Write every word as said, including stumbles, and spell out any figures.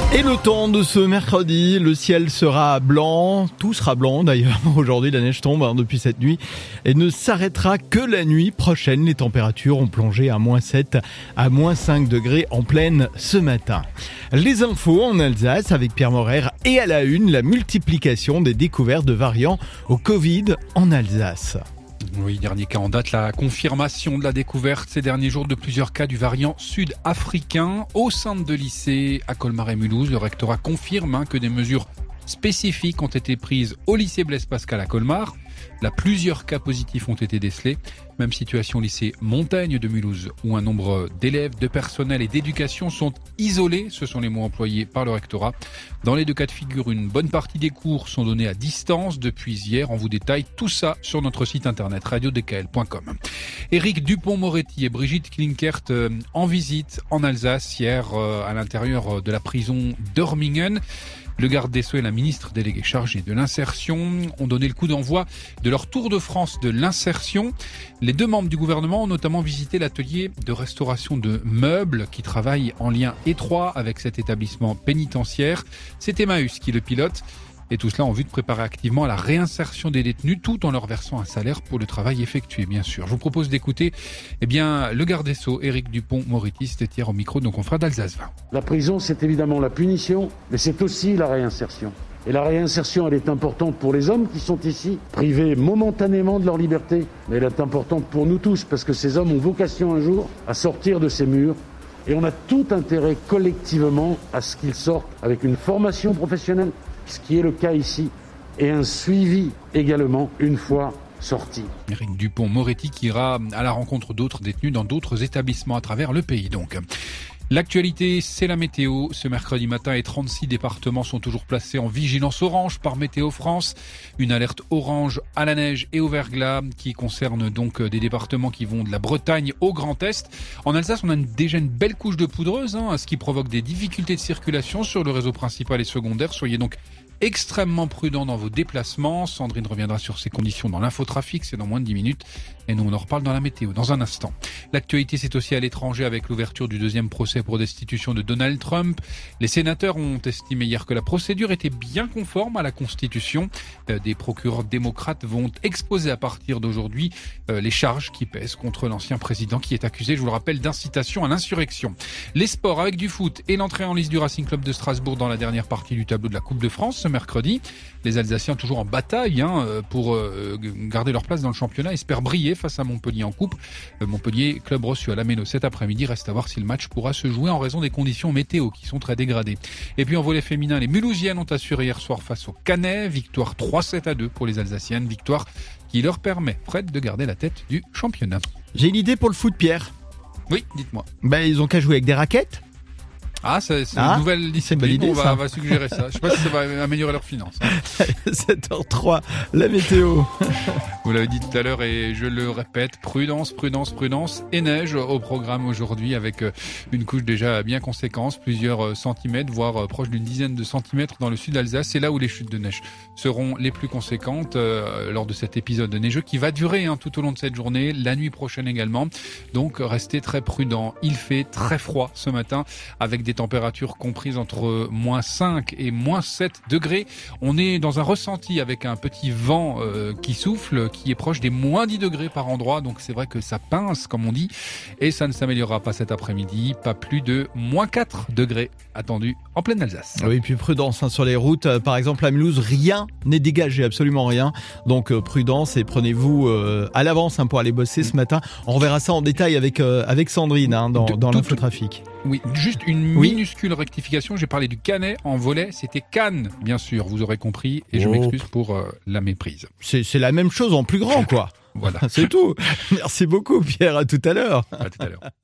Et le temps de ce mercredi, le ciel sera blanc, tout sera blanc d'ailleurs. Aujourd'hui, la neige tombe hein, depuis cette nuit et ne s'arrêtera que la nuit prochaine. Les températures ont plongé à moins sept à moins cinq degrés en pleine ce matin. Les infos en Alsace avec Pierre Morer et à la une, la multiplication des découvertes de variants au Covid en Alsace. Oui, dernier cas en date, la confirmation de la découverte ces derniers jours de plusieurs cas du variant sud-africain au sein de lycées à Colmar et Mulhouse. Le rectorat confirme hein, que des mesures spécifiques ont été prises au lycée Blaise Pascal à Colmar. Là, plusieurs cas positifs ont été décelés. Même situation au lycée Montaigne de Mulhouse, où un nombre d'élèves, de personnel et d'éducation sont isolés. Ce sont les mots employés par le rectorat. Dans les deux cas de figure, une bonne partie des cours sont donnés à distance depuis hier. On vous détaille tout ça sur notre site internet radio d k l point com. Éric Dupond-Moretti et Brigitte Klinkert euh, en visite en Alsace hier euh, à l'intérieur de la prison d'Örmingen. Le garde des Sceaux et la ministre déléguée chargée de l'insertion ont donné le coup d'envoi de leur tour de France de l'insertion. Les deux membres du gouvernement ont notamment visité l'atelier de restauration de meubles qui travaille en lien étroit avec cet établissement pénitentiaire. C'est Emmaüs qui le pilote. Et tout cela en vue de préparer activement à la réinsertion des détenus tout en leur versant un salaire pour le travail effectué, bien sûr. Je vous propose d'écouter eh bien, le garde des Sceaux, Éric Dupond-Moretti, c'était hier au micro de nos confrères d'Alsace vingt. La prison, c'est évidemment la punition, mais c'est aussi la réinsertion. Et la réinsertion, elle est importante pour les hommes qui sont ici, privés momentanément de leur liberté, mais elle est importante pour nous tous, parce que ces hommes ont vocation un jour à sortir de ces murs. Et on a tout intérêt collectivement à ce qu'ils sortent avec une formation professionnelle, ce qui est le cas ici, et un suivi également une fois sorti. Éric Dupond-Moretti qui ira à la rencontre d'autres détenus dans d'autres établissements à travers le pays donc. L'actualité, c'est la météo. Ce mercredi matin, et trente-six départements sont toujours placés en vigilance orange par Météo France. Une alerte orange à la neige et au verglas qui concerne donc des départements qui vont de la Bretagne au Grand Est. En Alsace, on a déjà une belle couche de poudreuse, hein, ce qui provoque des difficultés de circulation sur le réseau principal et secondaire. Soyez donc extrêmement prudent dans vos déplacements. Sandrine reviendra sur ces conditions dans l'infotrafic, c'est dans moins de dix minutes. Et nous, on en reparle dans la météo, dans un instant. L'actualité, c'est aussi à l'étranger avec l'ouverture du deuxième procès pour destitution de Donald Trump. Les sénateurs ont estimé hier que la procédure était bien conforme à la Constitution. Des procureurs démocrates vont exposer à partir d'aujourd'hui les charges qui pèsent contre l'ancien président qui est accusé, je vous le rappelle, d'incitation à l'insurrection. Les sports avec du foot et l'entrée en lice du Racing Club de Strasbourg dans la dernière partie du tableau de la Coupe de France ce mercredi. Les Alsaciens toujours en bataille hein, pour euh, garder leur place dans le championnat, espèrent briller face à Montpellier en coupe. Euh, Montpellier, club reçu à la Méno cet après-midi, reste à voir si le match pourra se jouer en raison des conditions météo qui sont très dégradées. Et puis en volley féminin, les Mulhousiennes ont assuré hier soir face au Canet, victoire trois sept à deux pour les Alsaciennes, victoire qui leur permet, Fred, de garder la tête du championnat. J'ai une idée pour le foot, Pierre. Oui, dites-moi. Ben, ils ont qu'à jouer avec des raquettes. Ah, c'est, c'est ah, une nouvelle discipline, idée, on va, ça. on va suggérer ça. Je sais pas si ça va améliorer leurs finances. Hein. sept heures trois, la météo. Vous l'avez dit tout à l'heure et je le répète, prudence, prudence, prudence et neige au programme aujourd'hui avec une couche déjà bien conséquente, plusieurs centimètres, voire proche d'une dizaine de centimètres dans le sud d'Alsace. C'est là où les chutes de neige seront les plus conséquentes euh, lors de cet épisode neigeux qui va durer hein, tout au long de cette journée, la nuit prochaine également. Donc restez très prudents. Il fait très froid ce matin avec des températures comprises entre moins cinq et moins sept degrés. On est dans un ressenti avec un petit vent euh, qui souffle, qui est proche des moins dix degrés par endroit. Donc c'est vrai que ça pince, comme on dit. Et ça ne s'améliorera pas cet après-midi. Pas plus de moins quatre degrés attendus en pleine Alsace. Oui, puis prudence hein, sur les routes. Par exemple, à Mulhouse, rien n'est dégagé, absolument rien. Donc euh, prudence et prenez-vous euh, à l'avance hein, pour aller bosser ce matin. On reverra ça en détail avec, euh, avec Sandrine hein, dans, dans l'infotrafic. Oui, juste une oui. minuscule rectification. J'ai parlé du Canet en volley. C'était Cannes, bien sûr. Vous aurez compris. Et je oh. m'excuse pour euh, la méprise. C'est, c'est la même chose en plus grand, quoi. Voilà. C'est tout. Merci beaucoup, Pierre. À tout à l'heure. À tout à l'heure.